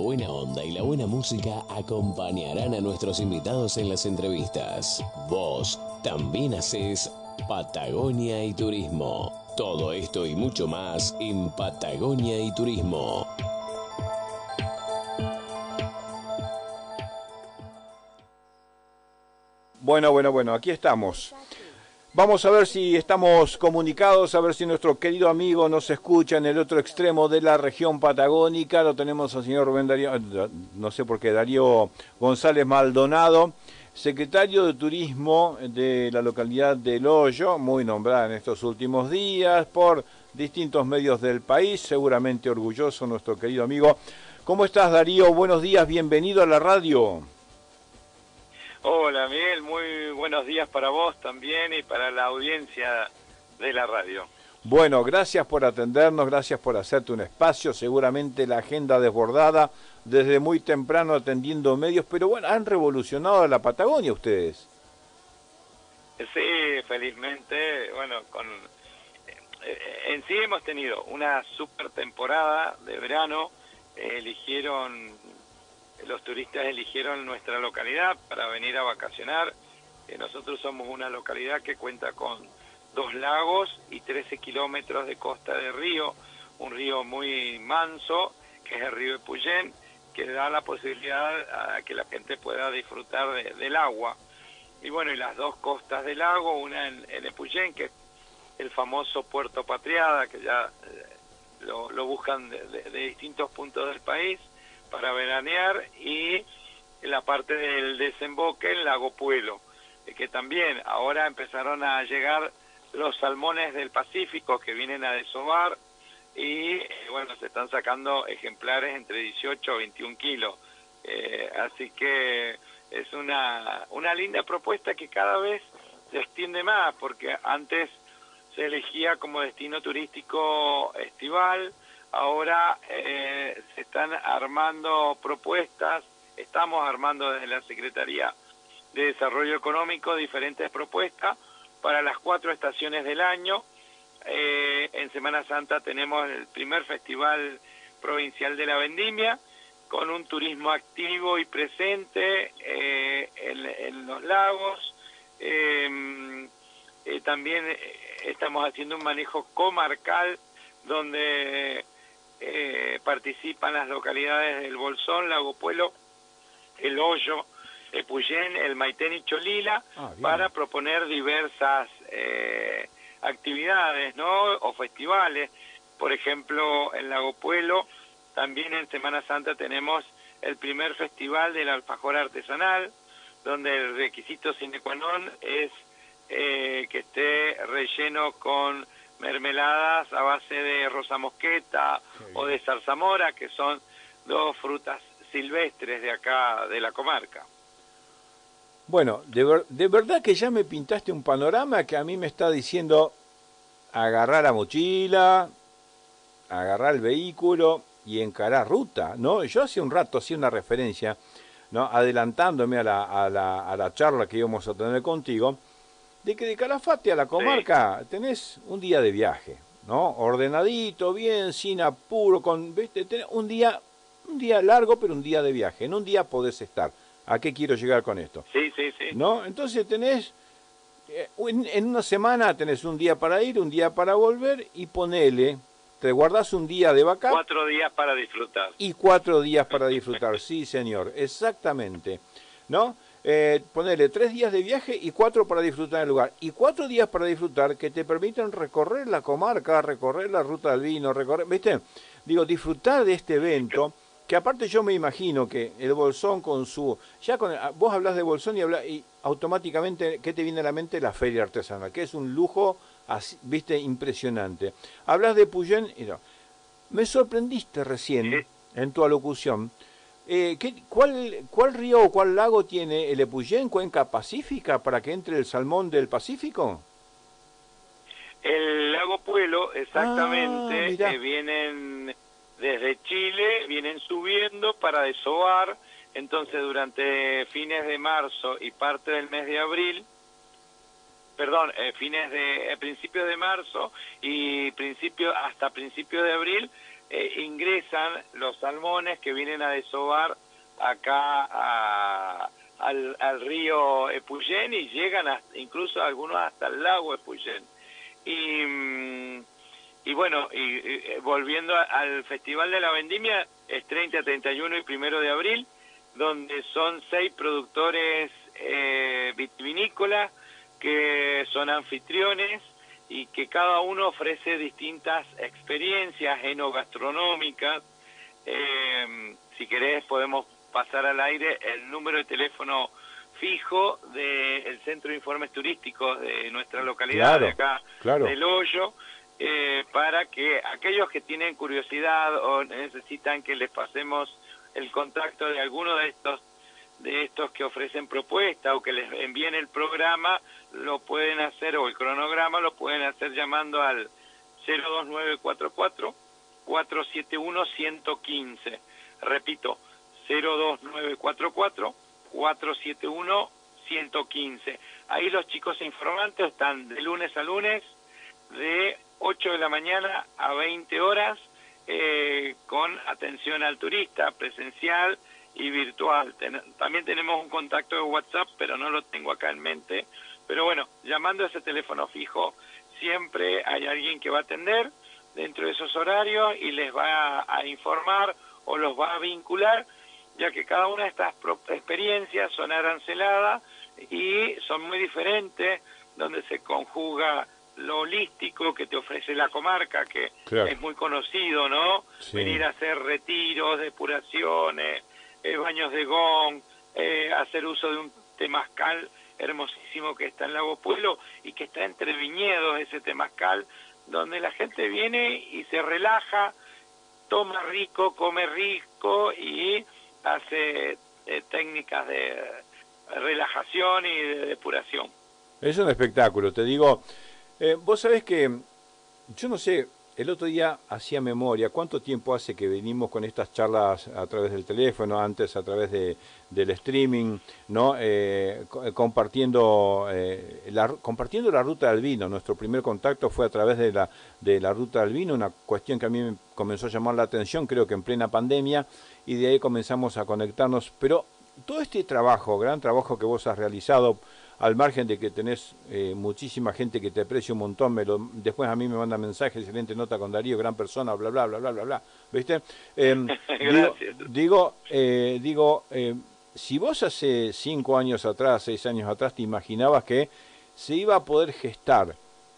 buena onda y la buena música acompañarán a nuestros invitados en las entrevistas. Vos también haces Patagonia y Turismo. Todo esto y mucho más en Patagonia y Turismo. Bueno, aquí estamos. Vamos a ver si estamos comunicados, a ver si nuestro querido amigo nos escucha en el otro extremo de la región patagónica. Lo tenemos al señor Rubén Darío, no sé por qué, Darío González Maldonado, secretario de Turismo de la localidad de El Hoyo, muy nombrada en estos últimos días por distintos medios del país, seguramente orgulloso nuestro querido amigo. ¿Cómo estás, Darío? Buenos días, bienvenido a la radio. Hola Miguel, muy buenos días para vos también y para la audiencia de la radio. Bueno, gracias por atendernos, gracias por hacerte un espacio, seguramente la agenda desbordada desde muy temprano atendiendo medios, pero bueno, han revolucionado la Patagonia ustedes. Sí, felizmente, bueno, en sí hemos tenido una super temporada de verano, los turistas eligieron nuestra localidad para venir a vacacionar. Nosotros somos una localidad que cuenta con 2 lagos y 13 kilómetros de costa de río, un río muy manso, que es el río Epuyén, que da la posibilidad a que la gente pueda disfrutar del agua. Y bueno, y las 2 costas del lago, una en Epuyén, que es el famoso Puerto Patriada, que ya lo buscan de distintos puntos del país para veranear, y la parte del desemboque, el lago Puelo, que también ahora empezaron a llegar los salmones del Pacífico que vienen a desovar, y bueno, se están sacando ejemplares entre 18 a 21 kilos, así que es una linda propuesta que cada vez se extiende más, porque antes se elegía como destino turístico estival. Ahora se están armando propuestas, estamos armando desde la Secretaría de Desarrollo Económico diferentes propuestas para las 4 estaciones del año. En Semana Santa tenemos el primer Festival Provincial de la Vendimia, con un turismo activo y presente en los lagos. También estamos haciendo un manejo comarcal donde participan las localidades del Bolsón, Lago Puelo, El Hoyo, Epuyén, El Maitén y Cholila, para proponer diversas actividades, ¿no? O festivales. Por ejemplo, en Lago Puelo, también en Semana Santa tenemos el primer festival del alfajor artesanal, donde el requisito sine qua non es que esté relleno con mermeladas a base de rosa mosqueta o de zarzamora, que son 2 frutas silvestres de acá, de la comarca. Bueno, de verdad que ya me pintaste un panorama que a mí me está diciendo agarrar la mochila, agarrar el vehículo y encarar ruta, ¿no? Yo hace un rato hacía una referencia, ¿no? Adelantándome a la charla que íbamos a tener contigo, de que de Calafate a la comarca tenés un día de viaje, ¿no? Ordenadito, bien, sin apuro, ¿viste? Tenés un día largo, pero un día de viaje. En un día podés estar. ¿A qué quiero llegar con esto? Sí. ¿No? Entonces tenés, en una semana tenés un día para ir, un día para volver, y ponele, te guardás un día de vaca. 4 días para disfrutar. Y 4 días para disfrutar, sí señor, exactamente, ¿no? Ponerle 3 días de viaje y 4 para disfrutar el lugar. Y 4 días para disfrutar que te permiten recorrer la comarca, recorrer la ruta del vino, ¿viste? Digo, disfrutar de este evento, que aparte yo me imagino que el Bolsón con su... vos hablás de Bolsón y automáticamente, ¿qué te viene a la mente? La feria artesanal, que es un lujo, así, ¿viste? Impresionante. Hablas de Puyén y no. Me sorprendiste recién en tu alocución. ¿Cuál río o cuál lago tiene el Epuyén, cuenca pacífica, para que entre el salmón del Pacífico? El lago Puelo, exactamente, vienen desde Chile, vienen subiendo para desovar. Entonces durante fines de marzo y parte del mes de abril, principios de marzo y hasta principios de abril, ingresan los salmones que vienen a desovar acá al río Epuyén y llegan incluso algunos hasta el lago Epuyén. Y bueno, volviendo al Festival de la Vendimia, es 30, 31 y 1 de abril, donde son 6 productores vitivinícolas que son anfitriones y que cada uno ofrece distintas experiencias enogastronómicas. Si querés podemos pasar al aire el número de teléfono fijo del Centro de Informes Turísticos de nuestra localidad, Claro, de acá, claro. del Hoyo, para que aquellos que tienen curiosidad o necesitan que les pasemos el contacto de alguno de estos que ofrecen propuesta o que les envíen el programa, lo pueden hacer, o el cronograma, lo pueden hacer llamando al 02944 471 115. Repito, 02944 471 115. Ahí los chicos informantes están de lunes a lunes, de 8 de la mañana a 20 horas, con atención al turista, presencial y virtual. También tenemos un contacto de WhatsApp, pero no lo tengo acá en mente. Pero bueno, llamando a ese teléfono fijo, siempre hay alguien que va a atender dentro de esos horarios y les va a informar o los va a vincular, ya que cada una de estas experiencias son aranceladas y son muy diferentes, donde se conjuga lo holístico que te ofrece la comarca, que Claro. es muy conocido, ¿no? Sí. Venir a hacer retiros, depuraciones, baños de gong, hacer uso de un temazcal hermosísimo que está en Lago Pueblo y que está entre viñedos, ese temazcal, donde la gente viene y se relaja, toma rico, come rico y hace técnicas de relajación y de depuración. Es un espectáculo, te digo. Vos sabés que, yo no sé, el otro día hacía memoria, ¿cuánto tiempo hace que venimos con estas charlas a través del teléfono, antes a través del streaming, ¿no? Compartiendo la ruta del vino. Nuestro primer contacto fue a través de la ruta del vino, una cuestión que a mí me comenzó a llamar la atención, creo que en plena pandemia, y de ahí comenzamos a conectarnos. Pero todo este trabajo, gran trabajo que vos has realizado, al margen de que tenés muchísima gente que te aprecia un montón, después a mí me manda mensajes, excelente nota con Darío, gran persona, bla, bla, bla, bla, bla, bla, ¿viste? Gracias. Digo, si vos hace 5 años atrás, 6 años atrás, te imaginabas que se iba a poder gestar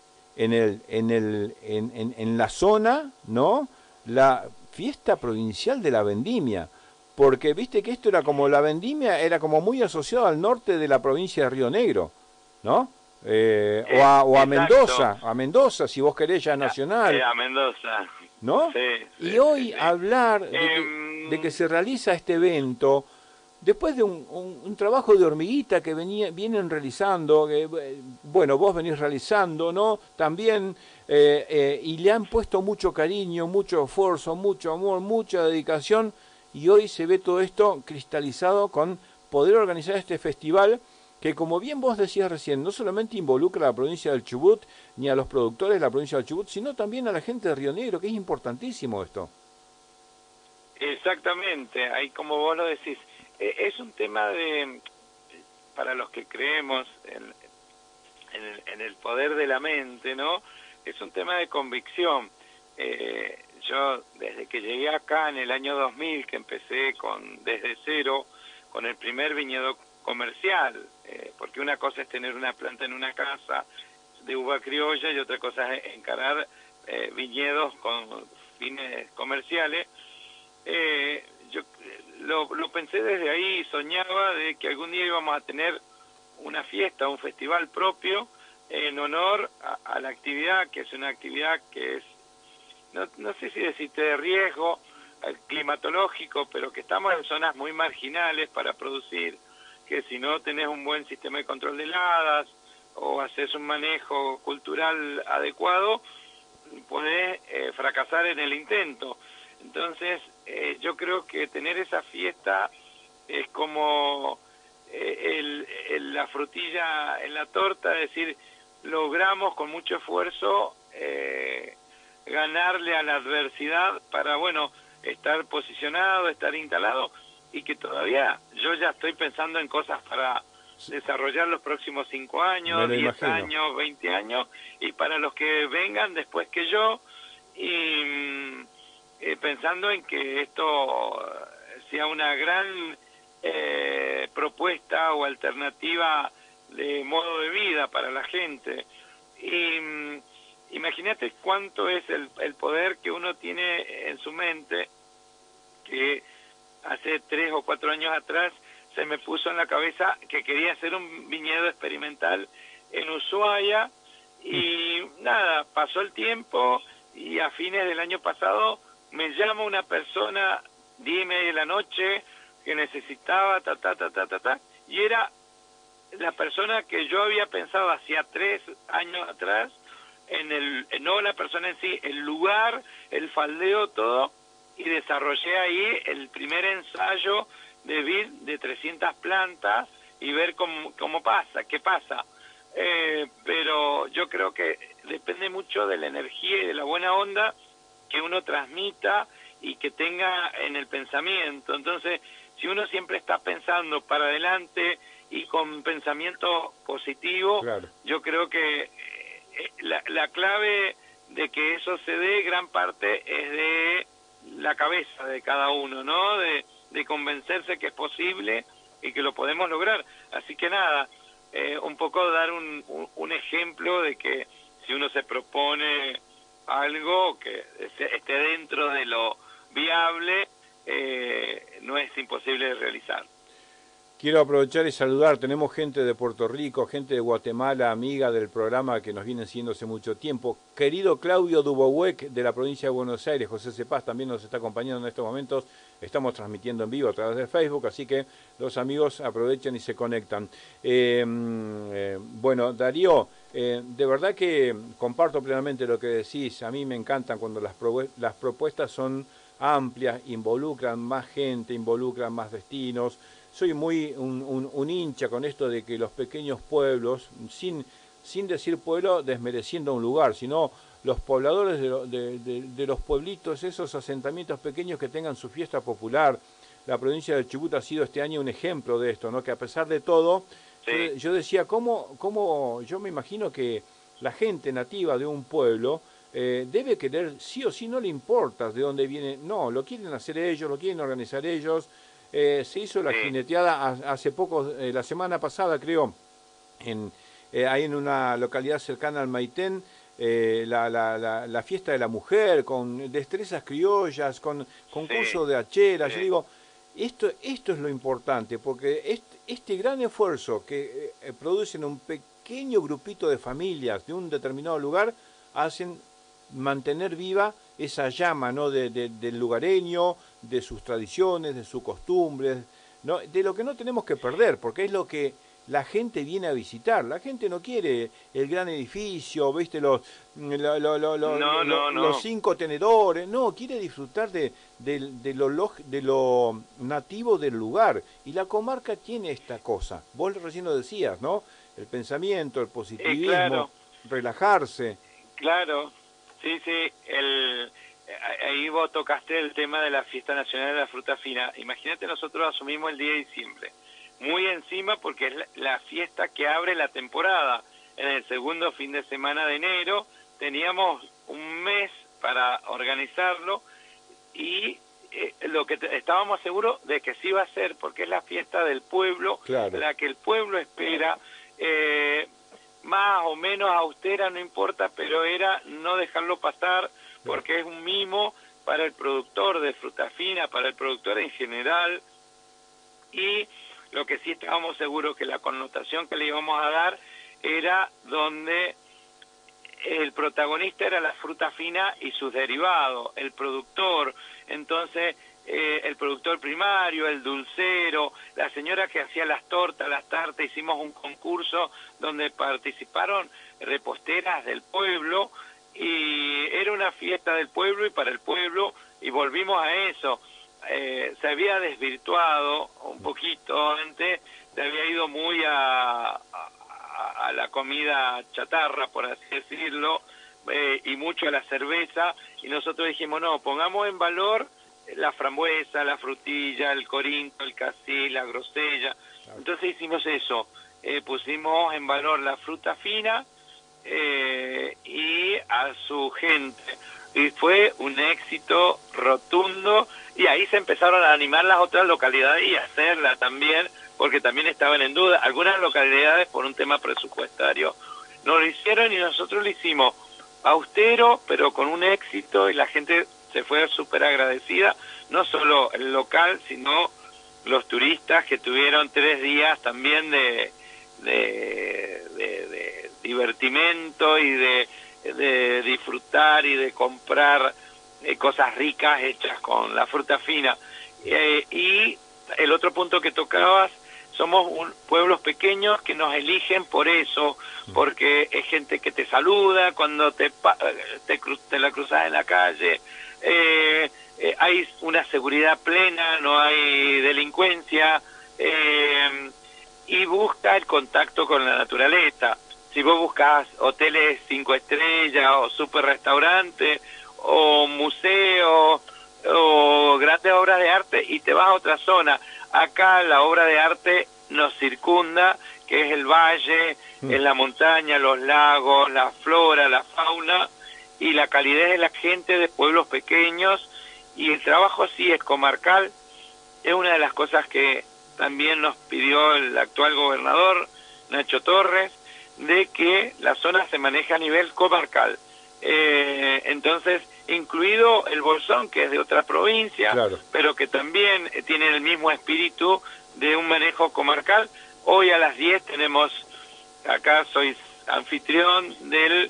en la zona, ¿no?, la fiesta provincial de la vendimia. Porque viste que esto era como la vendimia, era como muy asociado al norte de la provincia de Río Negro, ¿no? O a Mendoza, si vos querés, ya nacional. A Mendoza. ¿No? Sí, y sí, hoy sí. hablar de que se realiza este evento, después de un trabajo de hormiguita que vienen realizando, bueno, vos venís realizando, ¿no? También, y le han puesto mucho cariño, mucho esfuerzo, mucho amor, mucha dedicación, y hoy se ve todo esto cristalizado con poder organizar este festival que, como bien vos decías recién, no solamente involucra a la provincia del Chubut ni a los productores de la provincia del Chubut, sino también a la gente de Río Negro, que es importantísimo esto. Exactamente, ahí como vos lo decís, es un tema para los que creemos en el poder de la mente, ¿no? Es un tema de convicción. Yo desde que llegué acá en el año 2000, que empecé desde cero, con el primer viñedo comercial, porque una cosa es tener una planta en una casa de uva criolla y otra cosa es encarar viñedos con fines comerciales. Yo lo pensé desde ahí, soñaba de que algún día íbamos a tener una fiesta, un festival propio en honor a la actividad, que es una actividad que es, no sé si decirte de riesgo climatológico, pero que estamos en zonas muy marginales para producir, que si no tenés un buen sistema de control de heladas o haces un manejo cultural adecuado, podés fracasar en el intento. Entonces, yo creo que tener esa fiesta es como la frutilla en la torta, es decir, logramos con mucho esfuerzo ganarle a la adversidad para, bueno, estar posicionado, estar instalado, y que todavía yo ya estoy pensando en cosas para desarrollar los próximos 5 años, 10 años, 20 años, y para los que vengan después que yo, y pensando en que esto sea una gran propuesta o alternativa de modo de vida para la gente. Y imagínate cuánto es el poder que uno tiene en su mente, que hace 3 o 4 años atrás se me puso en la cabeza que quería hacer un viñedo experimental en Ushuaia, y nada, pasó el tiempo y a fines del año pasado me llama una persona 10:30 de la noche que necesitaba y era la persona que yo había pensado hacía 3 años atrás, no la persona en sí, el lugar, el faldeo, todo, y desarrollé ahí el primer ensayo de vid de 300 plantas y ver cómo pasa, qué pasa. Pero yo creo que depende mucho de la energía y de la buena onda que uno transmita y que tenga en el pensamiento. Entonces, si uno siempre está pensando para adelante y con pensamiento positivo, claro, yo creo que la clave de que eso se dé, gran parte es de la cabeza de cada uno, ¿no? De convencerse que es posible y que lo podemos lograr. Así que nada, un poco dar un ejemplo de que si uno se propone algo que esté dentro de lo viable, no es imposible de realizar. Quiero aprovechar y saludar, tenemos gente de Puerto Rico, gente de Guatemala, amiga del programa que nos vienen siguiendo hace mucho tiempo. Querido Claudio Dubowek, de la provincia de Buenos Aires, José Cepaz también nos está acompañando en estos momentos. Estamos transmitiendo en vivo a través de Facebook, así que los amigos aprovechen y se conectan. Bueno, Darío, de verdad que comparto plenamente lo que decís. A mí me encantan cuando las propuestas son amplias, involucran más gente, involucran más destinos. Soy muy un hincha con esto de que los pequeños pueblos, sin decir pueblo desmereciendo un lugar, sino los pobladores de los pueblitos, esos asentamientos pequeños que tengan su fiesta popular. La provincia del Chubut ha sido este año un ejemplo de esto, ¿no? Que a pesar de todo, sí, yo decía, ¿cómo yo me imagino que la gente nativa de un pueblo debe querer, sí o sí, no le importa de dónde viene, no, lo quieren hacer ellos, lo quieren organizar ellos. Se hizo la jineteada hace poco, la semana pasada creo, ahí en una localidad cercana al Maitén, la fiesta de la mujer, con destrezas criollas, con concurso de hacheras. Yo digo, esto es lo importante, porque este gran esfuerzo que producen un pequeño grupito de familias de un determinado lugar, hacen mantener viva esa llama, ¿no? del lugareño, de sus tradiciones, de sus costumbres, ¿no? De lo que no tenemos que perder, porque es lo que la gente viene a visitar. La gente no quiere el gran edificio, ¿viste? Los 5 tenedores, no, quiere disfrutar de lo nativo del lugar. Y la comarca tiene esta cosa. Vos recién lo decías, ¿no? El pensamiento, el positivismo, claro, relajarse. Claro, sí, ahí vos tocaste el tema de la Fiesta Nacional de la Fruta Fina. Imagínate, nosotros asumimos el 10 de diciembre, muy encima porque es la fiesta que abre la temporada. En el segundo fin de semana de enero teníamos un mes para organizarlo y lo que estábamos seguros de que sí iba a ser, porque es la fiesta del pueblo, claro, la que el pueblo espera, más o menos austera, no importa, pero era no dejarlo pasar, porque es un mimo para el productor de fruta fina, para el productor en general, y lo que sí estábamos seguros que la connotación que le íbamos a dar era donde el protagonista era la fruta fina y sus derivados, el productor. Entonces, el productor primario, el dulcero, la señora que hacía las tortas, las tartas. Hicimos un concurso donde participaron reposteras del pueblo y era una fiesta del pueblo y para el pueblo, y volvimos a eso. Se había desvirtuado un poquito antes, se había ido muy a la comida chatarra, por así decirlo, y mucho a la cerveza, y nosotros dijimos, no, pongamos en valor la frambuesa, la frutilla, el corinto, el cassis, la grosella. Entonces hicimos eso, pusimos en valor la fruta fina y a su gente. Y fue un éxito rotundo, y ahí se empezaron a animar las otras localidades y a hacerla también, porque también estaban en duda. Algunas localidades, por un tema presupuestario, no lo hicieron, y nosotros lo hicimos austero, pero con un éxito, y la gente se fue súper agradecida, no solo el local, sino los turistas que tuvieron 3 días también de divertimento y de disfrutar y de comprar cosas ricas hechas con la fruta fina. Y el otro punto que tocabas, somos pueblos pequeños que nos eligen por eso, porque es gente que te saluda cuando te la cruzas en la calle, hay una seguridad plena, no hay delincuencia, y busca el contacto con la naturaleza. Si vos buscas hoteles 5 estrellas o super restaurantes o museos o grandes obras de arte, y te vas a otra zona, acá la obra de arte nos circunda, que es el valle, en la montaña, los lagos, la flora, la fauna y la calidez de la gente de pueblos pequeños, y el trabajo sí es comarcal. Es una de las cosas que también nos pidió el actual gobernador, Nacho Torres, de que la zona se maneja a nivel comarcal. Entonces, incluido el Bolsón, que es de otra provincia, claro, pero que también tiene el mismo espíritu de un manejo comarcal. Hoy a las 10 tenemos, acá soy anfitrión del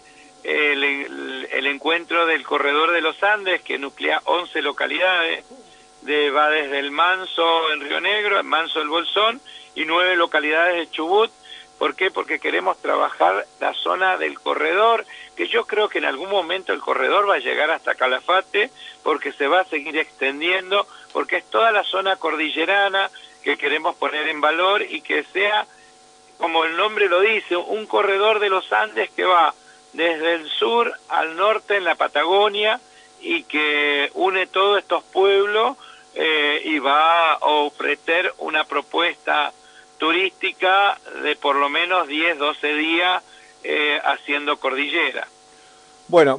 el encuentro del Corredor de los Andes, que nuclea 11 localidades, va desde el Manso en Río Negro, el Manso del Bolsón, y 9 localidades de Chubut. ¿Por qué? Porque queremos trabajar la zona del corredor, que yo creo que en algún momento el corredor va a llegar hasta Calafate, porque se va a seguir extendiendo, porque es toda la zona cordillerana que queremos poner en valor, y que sea, como el nombre lo dice, un corredor de los Andes que va desde el sur al norte en la Patagonia, y que une todos estos pueblos, y va a ofrecer una propuesta turística de por lo menos 10, 12 días haciendo cordillera. Bueno,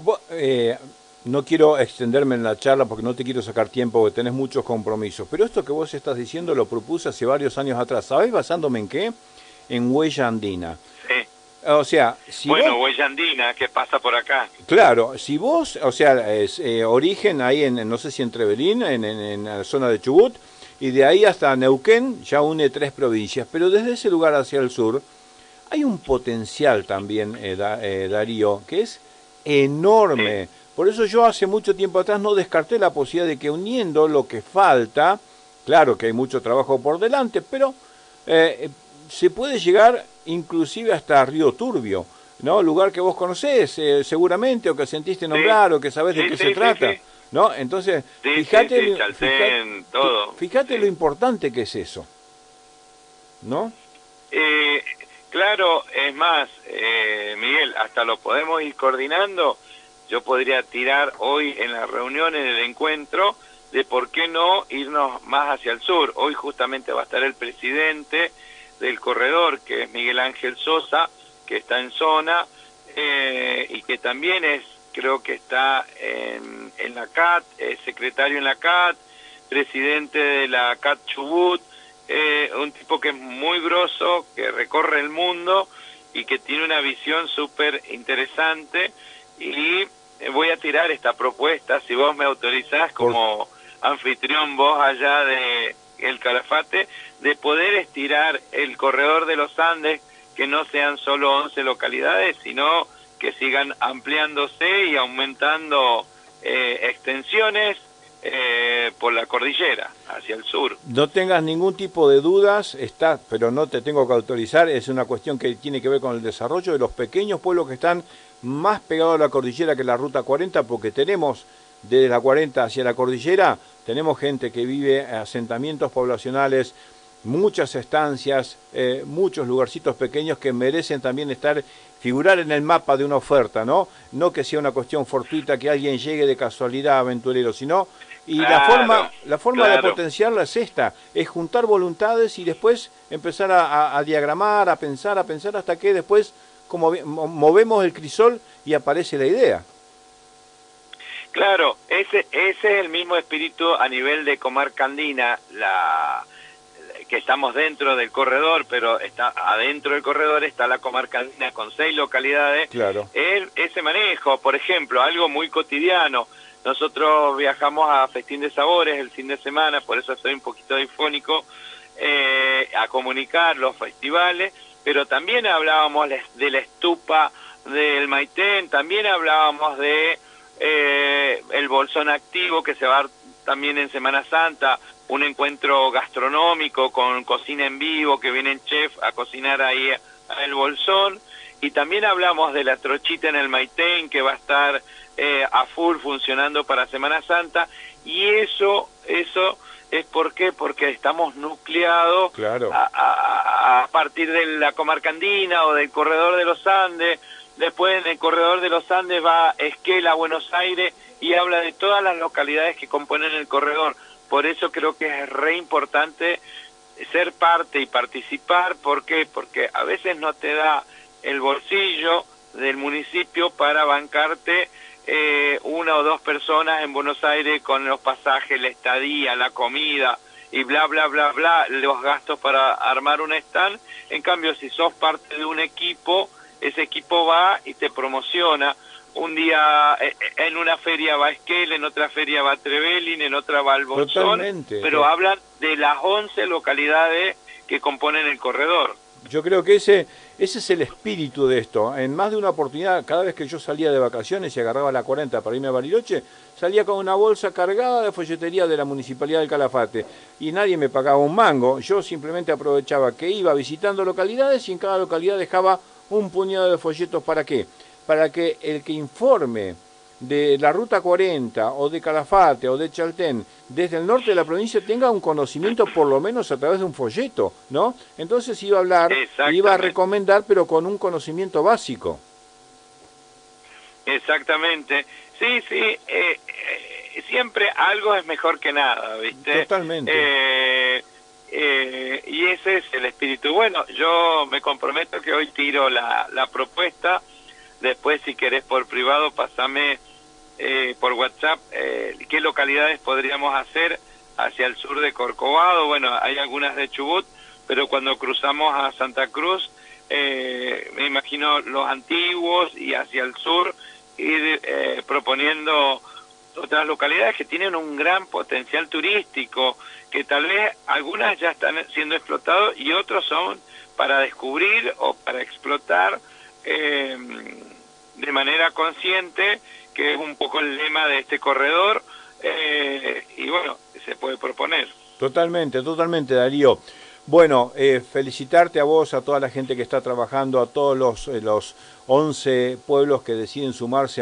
no quiero extenderme en la charla porque no te quiero sacar tiempo, porque tenés muchos compromisos, pero esto que vos estás diciendo lo propuse hace varios años atrás. ¿Sabés basándome en qué? En Huella Andina. Sí. O sea, si bueno, vos... Huella Andina, ¿qué pasa por acá? Claro, si vos, o sea, origen ahí en, no sé si en Trevelín, en la zona de Chubut, y de ahí hasta Neuquén ya une 3 provincias, pero desde ese lugar hacia el sur hay un potencial también, Darío, que es enorme. Sí. Por eso yo hace mucho tiempo atrás no descarté la posibilidad de que uniendo lo que falta, claro que hay mucho trabajo por delante, pero se puede llegar inclusive hasta Río Turbio, ¿no? Lugar que vos conocés seguramente, o que sentiste nombrar, o que sabés de qué se trata. Sí. ¿No? Entonces, fíjate, fíjate lo importante que es eso, ¿no? Claro, es más, Miguel, hasta lo podemos ir coordinando. Yo podría tirar hoy en la reunión, en el encuentro, de por qué no irnos más hacia el sur. Hoy justamente va a estar el presidente del corredor, que es Miguel Ángel Sosa, que está en zona, y que también es, creo que está en la CAT, es secretario en la CAT, presidente de la CAT Chubut, un tipo que es muy grosso, que recorre el mundo y que tiene una visión súper interesante, y voy a tirar esta propuesta, si vos me autorizás como anfitrión vos allá de el Calafate, de poder estirar el corredor de los Andes, que no sean solo 11 localidades, sino que sigan ampliándose y aumentando extensiones por la cordillera, hacia el sur. No tengas ningún tipo de dudas, pero no te tengo que autorizar, es una cuestión que tiene que ver con el desarrollo de los pequeños pueblos que están más pegados a la cordillera que la Ruta 40, porque tenemos desde la 40 hacia la cordillera, tenemos gente que vive asentamientos poblacionales muchas estancias, muchos lugarcitos pequeños que merecen también figurar en el mapa de una oferta, ¿no? No que sea una cuestión fortuita que alguien llegue de casualidad aventurero, sino y Claro, la forma de claro. potenciarla es esta, es juntar voluntades y después empezar a diagramar, a pensar hasta que después como movemos el crisol y aparece la idea. Claro, ese es el mismo espíritu a nivel de comarca andina, que estamos dentro del corredor, pero está adentro del corredor está la comarca andina con 6 localidades. Claro. Ese manejo, por ejemplo, algo muy cotidiano. Nosotros viajamos a Festín de Sabores el fin de semana, por eso estoy un poquito difónico, a comunicar los festivales, pero también hablábamos de la estupa del Maitén, también hablábamos de el Bolsón Activo, que se va a dar también en Semana Santa, un encuentro gastronómico con cocina en vivo, que vienen chefs a cocinar ahí a el Bolsón, y también hablamos de la trochita en el Maitén, que va a estar a full funcionando para Semana Santa, y eso es porque estamos nucleados Claro. a partir de la comarca andina o del corredor de los Andes. Después en el corredor de los Andes va Esquel a Buenos Aires y habla de todas las localidades que componen el corredor. Por eso creo que es re importante ser parte y participar. ¿Por qué? Porque a veces no te da el bolsillo del municipio para bancarte una o dos personas en Buenos Aires con los pasajes, la estadía, la comida y bla, bla, bla, bla, los gastos para armar un stand. En cambio, si sos parte de un equipo, ese equipo va y te promociona. Un día en una feria va Esquel, en otra feria va Trevelin, en otra va el Bolsón. Totalmente. Pero hablan de las 11 localidades que componen el corredor. Yo creo que ese es el espíritu de esto. En más de una oportunidad, cada vez que yo salía de vacaciones y agarraba la 40 para irme a Bariloche, salía con una bolsa cargada de folletería de la Municipalidad del Calafate y nadie me pagaba un mango. Yo simplemente aprovechaba que iba visitando localidades y en cada localidad dejaba un puñado de folletos. ¿Para qué? Para que el que informe de la Ruta 40 o de Calafate o de Chaltén desde el norte de la provincia tenga un conocimiento por lo menos a través de un folleto, ¿no? Entonces iba a hablar, iba a recomendar, pero con un conocimiento básico. Exactamente. Sí, siempre algo es mejor que nada, ¿viste? Totalmente. Y ese es el espíritu. Bueno, yo me comprometo que hoy tiro la propuesta. Después, si querés por privado, pasame por WhatsApp qué localidades podríamos hacer hacia el sur de Corcovado. Bueno, hay algunas de Chubut, pero cuando cruzamos a Santa Cruz, me imagino los antiguos y hacia el sur, ir proponiendo otras localidades que tienen un gran potencial turístico, que tal vez algunas ya están siendo explotados y otros son para descubrir o para explotar de manera consciente, que es un poco el lema de este corredor, y bueno, se puede proponer. Totalmente, Darío. Bueno, felicitarte a vos, a toda la gente que está trabajando, a todos los 11 pueblos que deciden sumarse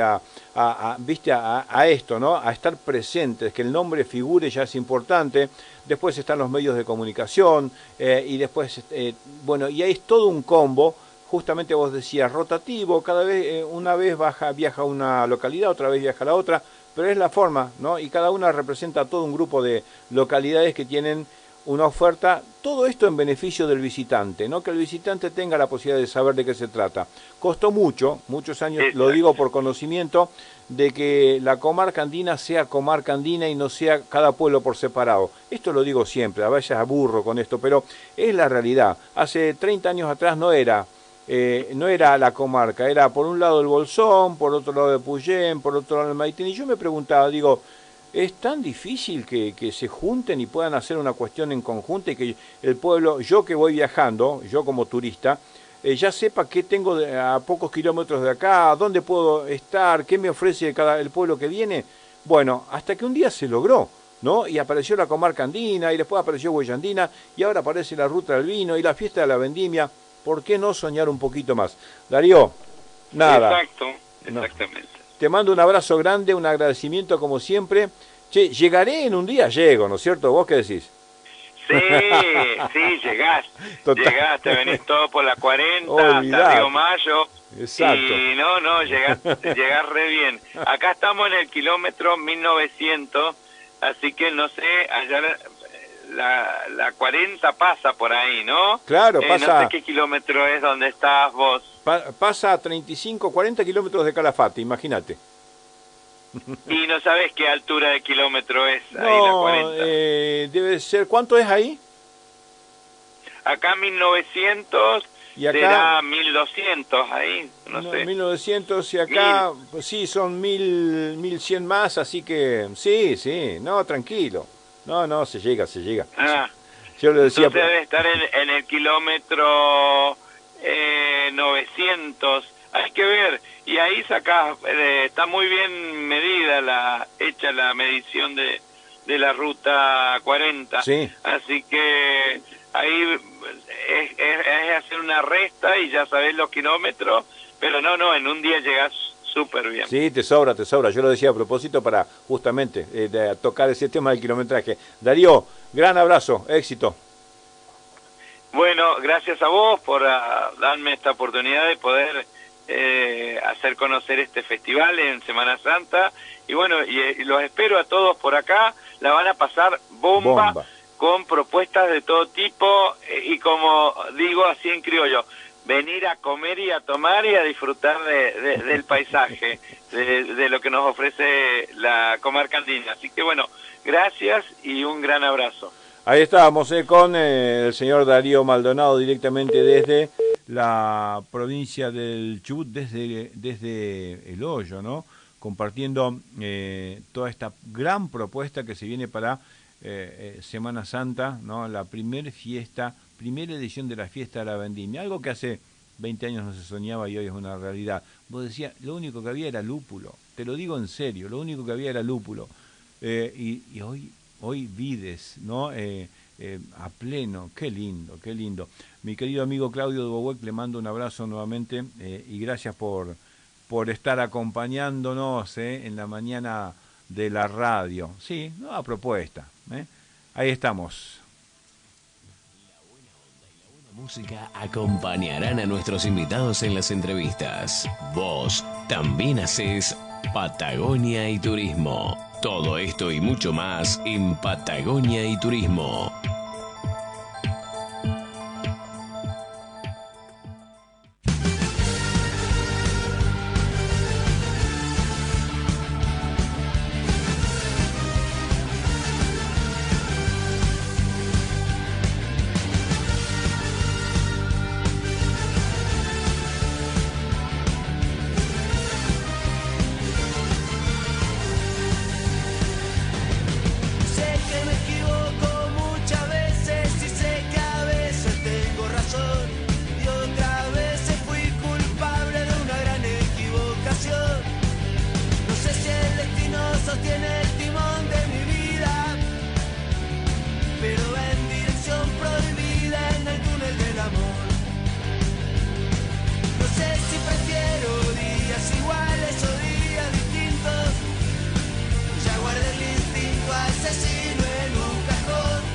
a esto, ¿no? A estar presentes, que el nombre figure ya es importante. Después están los medios de comunicación y después, bueno, y ahí es todo un combo. Justamente vos decías, rotativo, cada vez, una vez viaja a una localidad, otra vez viaja a la otra, pero es la forma, ¿no? Y cada una representa todo un grupo de localidades que tienen una oferta, todo esto en beneficio del visitante, ¿no? Que el visitante tenga la posibilidad de saber de qué se trata. Costó muchos años, lo digo por conocimiento, de que la comarca andina sea comarca andina y no sea cada pueblo por separado. Esto lo digo siempre, a veces aburro con esto, pero es la realidad. Hace 30 años atrás no era la comarca, era por un lado el Bolsón, por otro lado el Puyén, por otro lado el Maitén, y yo me preguntaba, digo, ¿es tan difícil que se junten y puedan hacer una cuestión en conjunto y que el pueblo, yo que voy viajando, yo como turista, ya sepa qué tengo a pocos kilómetros de acá, dónde puedo estar, qué me ofrece el pueblo que viene? Bueno, hasta que un día se logró, ¿no? Y apareció la comarca andina, y después apareció Huella Andina, y ahora aparece la Ruta del Vino y la fiesta de la vendimia. ¿Por qué no soñar un poquito más? Darío, nada. Exacto, exactamente. No. Te mando un abrazo grande, un agradecimiento como siempre. Che, llegaré en un día, llego, ¿no es cierto? ¿Vos qué decís? Sí, llegás, te venís todo por la 40 Olvidate. hasta Río Mayo. Exacto. Y no, llegás re bien. Acá estamos en el kilómetro 1900, así que no sé, allá la 40 pasa por ahí, ¿no? Claro, pasa. No sé qué kilómetro es donde estás vos. Pasa a 35, 40 kilómetros de Calafate, imagínate. Y no sabes qué altura de kilómetro es ahí No, la 40. debe ser, ¿cuánto es ahí? Acá 1900 Y acá será 1200 ahí, no sé. 1900 y acá, pues sí, son 1100 más, así que sí, no, tranquilo. No, se llega. Ah, Yo le decía, entonces debe estar en el kilómetro 900. Hay que ver, y ahí sacás, está muy bien medida hecha la medición de la ruta 40. Sí. Así que ahí es hacer una resta y ya sabés los kilómetros, pero no, en un día llegás súper bien. Sí, te sobra. Yo lo decía a propósito para justamente tocar ese tema del kilometraje. Darío, gran abrazo, éxito. Bueno, gracias a vos por darme esta oportunidad de poder hacer conocer este festival en Semana Santa. Y bueno, y los espero a todos por acá. La van a pasar bomba. Con propuestas de todo tipo y como digo así en criollo, venir a comer y a tomar y a disfrutar del paisaje, de lo que nos ofrece la comarca andina. Así que bueno, gracias y un gran abrazo. Ahí estábamos con el señor Darío Maldonado directamente desde la provincia del Chubut, desde El Hoyo, ¿no? Compartiendo toda esta gran propuesta que se viene para Semana Santa, ¿no? La primera edición de la fiesta de la vendimia, algo que hace 20 años no se soñaba y hoy es una realidad. Vos decías, lo único que había era lúpulo, te lo digo en serio, lo único que había era lúpulo, y hoy vides, ¿no? A pleno, qué lindo. Mi querido amigo Claudio de Bohuec, le mando un abrazo nuevamente y gracias por estar acompañándonos en la mañana de la radio. Sí, nueva propuesta. Ahí estamos. La música acompañarán a nuestros invitados en las entrevistas. Vos también haces Patagonia y Turismo. Todo esto y mucho más en Patagonia y Turismo. Tiene